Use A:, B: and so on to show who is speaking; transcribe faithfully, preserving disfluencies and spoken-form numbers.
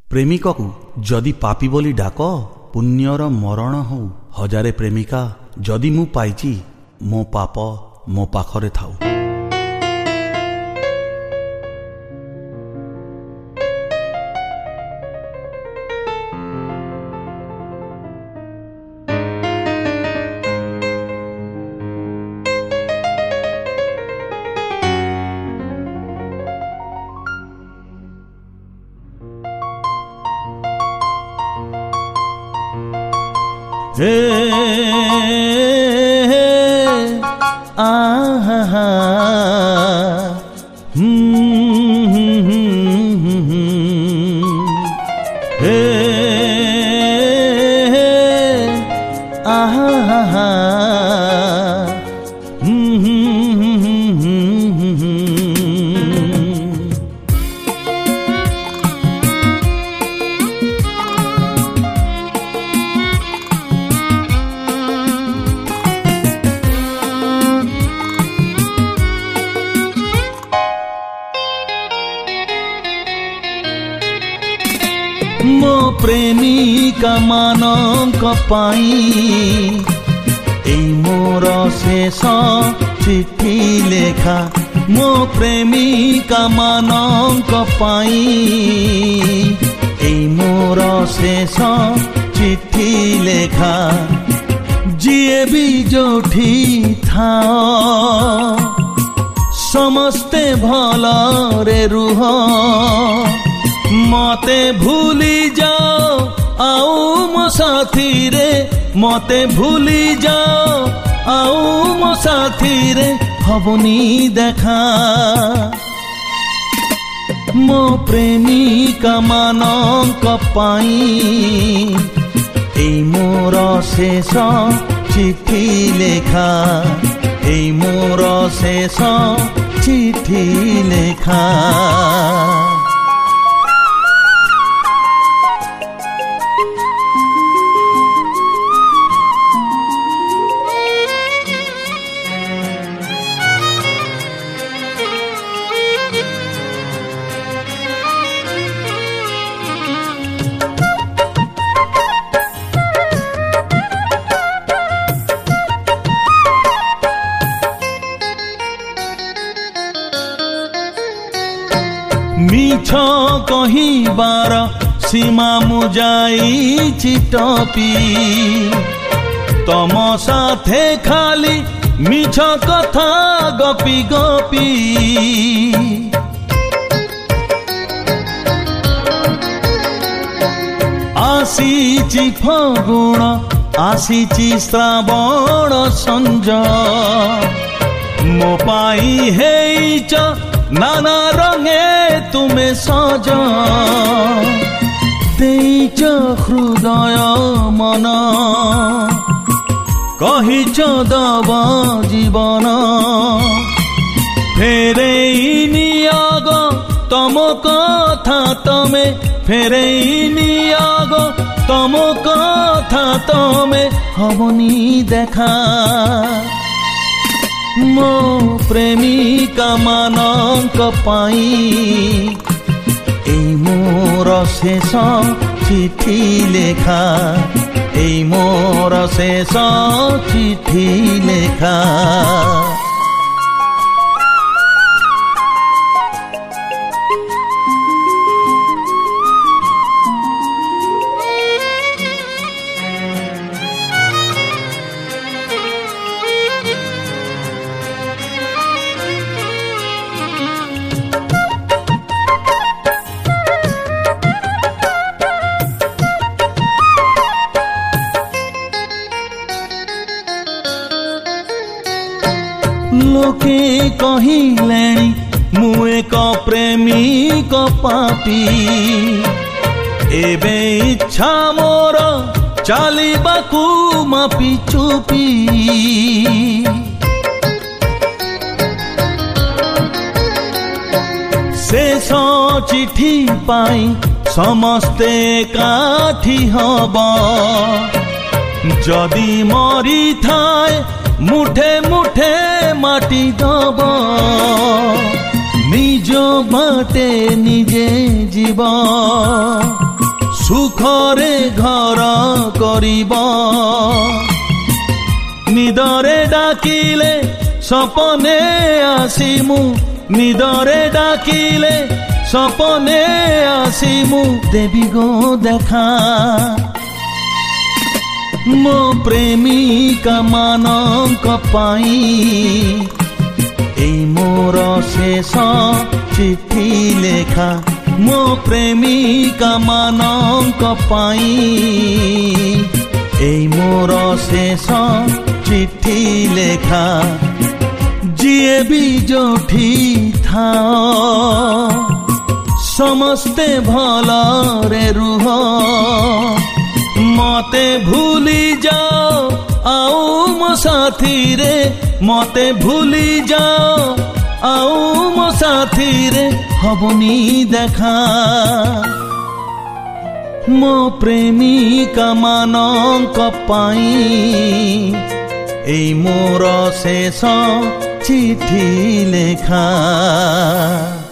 A: प्रेमिक को जदि पापी बोली डाक पुण्यर मरण हो हजारे प्रेमिका जदि मु पाइची मो पाप मो पाखरे थाऊ।
B: हे आहा हे आहा मो प्रेमिका मानक पाई ए मोर शेष चिठी लेखा। मो प्रेमिका मानक पाई ए मोर शेष चिठी लेखा। जिए भी जोठी था समस्ते भलरे रुह मते भूली जाओ आउ मो साथी रे मते भूली जाओ आउ मो साथी रे हबनी देखा। मो प्रेमिका मानक पाई ए मोर शेष चिठी लेखा। ए मोर शेष चिठी लेखा। मिछ कहिबार सीमा मुजाई चिटपी तम साथे खाली मिछ कथा गपी गपी। आसीची फगुण आसीची श्रावण संज मो पाई हेइच नाना रंगे तुमे सज। देइच हृदय मन कहिच दब जीवन फेरेई नियाग तम कथा तमे फेरेई नियाग तम कथा तमे हबनी देखा। मो प्रेमिका मानक पाई ए मोर शेष चिठी लेखा। ए मोर शेष चिठी लेखा। लोके कहिलेणी मु एक प्रेमिक पापी एबे इच्छा मोर चालिबाकू मापी चुपी। शेष चिठी पाई समस्ते काठी हब जदि मरी थाए मुठे मुठे माटी दब निज बाटे निजे जीव ସୁଖରେ ଘର କରିବ। ନିଦରେ ଡାକିଲେ ସପନେ ଆସିମୁ, ନିଦରେ ଡାକିଲେ ସପନେ ଆସିମୁ, ଦେବି ଗୋ ଦେଖା। ମୋ ପ୍ରେମିକା ମାନଙ୍କ ପାଇଁ ଏଇ ମୋର ଶେଷ ଚିଠି ଲେଖା। ମୋ ପ୍ରେମିକା ମାନଙ୍କ ପାଇଁ ଏଇ ମୋର ଶେଷ ଚିଠି ଲେଖା। ଯିଏ ବି ଯୋଉଠି ଥାଅ ସମସ୍ତେ ଭଲରେ ରୁହ। ମତେ ଭୁଲି ଯାଅ ଆଉ ମୋ ସାଥିରେ, ମତେ ଭୁଲି ଯାଅ ଆଉ ମୋ ସାଥିରେ ହବନି ଦେଖା। ମୋ ପ୍ରେମିକା ମାନଙ୍କ ପାଇଁ ଏଇ ମୋର ଶେଷ ଚିଠି ଲେଖା।